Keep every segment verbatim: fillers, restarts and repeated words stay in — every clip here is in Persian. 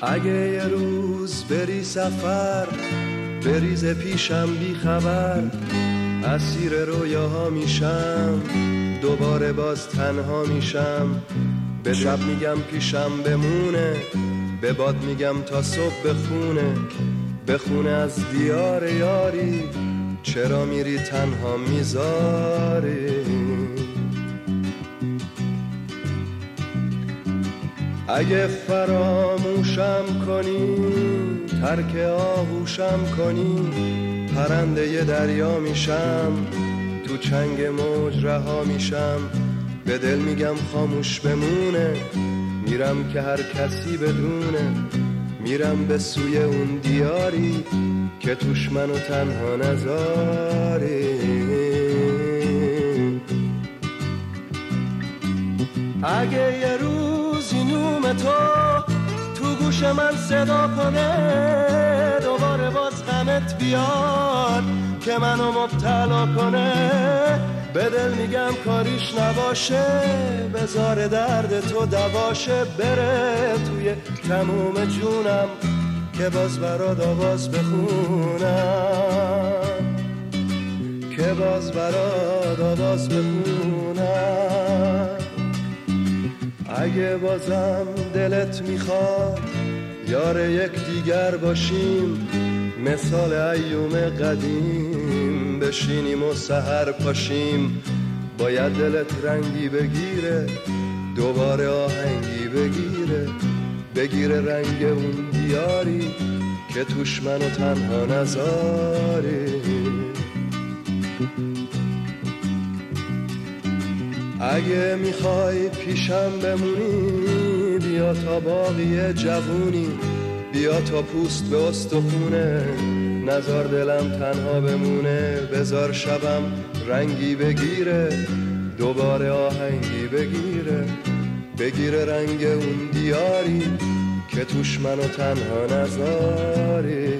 اگه یه روز بری سفر، بریز پیشم بی خبر، اسیر رویاها میشم، دوباره باز تنها میشم. به شب میگم پیشم بمونه، به باد میگم تا صبح بخونه، بخونه از دیار یاری، چرا میری تنها میذاری. اگه فراموشم کنی، ترک آغوشم کنی، پرنده ی دریا میشم، تو چنگ موج رها میشم. به دل میگم خاموش بمونه، میرم که هر کسی بدونه، میرم به سوی اون دیاری که توش منو تنها نذاری. اگه یه روزی نوم تو تو گوش من صدا کنه، دوباره باز غمت بیاد که منو مبتلا کنه، به دل میگم کاریش نباشه، بذار درد تو دواشه، بره توی تموم جونم که باز برات آواز بخونم، که باز برات آواز بخونم. اگه بازم دلت میخواد یار یک دیگر باشیم، مثال ایوم قدیم بشینیم و سحر پاشیم، باید دلت رنگی بگیره، دوباره آهنگی بگیره، بگیره رنگ اون دیاری که توش منو تنها نذاری. اگه میخوای پیشم بمونی، بیا تا باقی جوونی، بیا تا پوست به استخونه، نزار دلم تنها بمونه، بزار شبم رنگی بگیره، دوباره آهنگی بگیره، بگیره رنگ اون دیاری که توش منو تنها نذاری.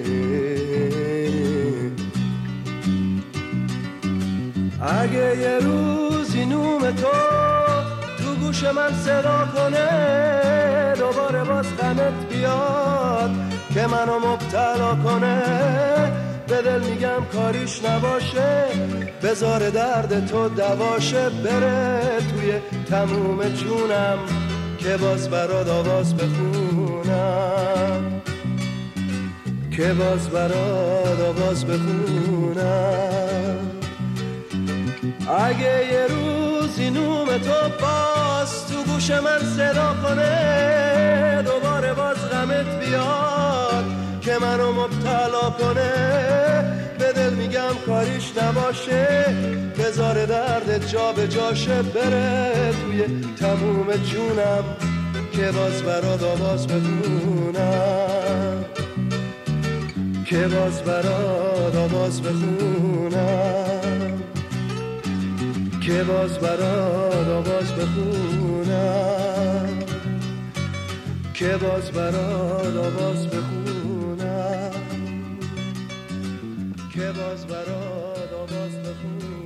اگه یه روزی نوم تو تو گوش من صدا کنه، دوباره باز غمت بیاد که منو مبتلا کنه، به دل میگم کاریش نباشه، بذار درد تو دواشه، بره توی تموم جونم که باز برات آواز بخونم، که باز برات آواز بخونم. اگه یه روزی نوم تو باز تو گوش من صدا کنه، دوباره باز غمت بیاد که منو مبتلا کنه، به دل میگم کاریش نباشه، بذار درد جا به جاشه، بره توی تموم جونم که باز برات آواز بخونم، که باز برات آواز بخونم، که باز برات آواز بخونم، که باز برات آواز بخونم، که باز برات آواز بخونم.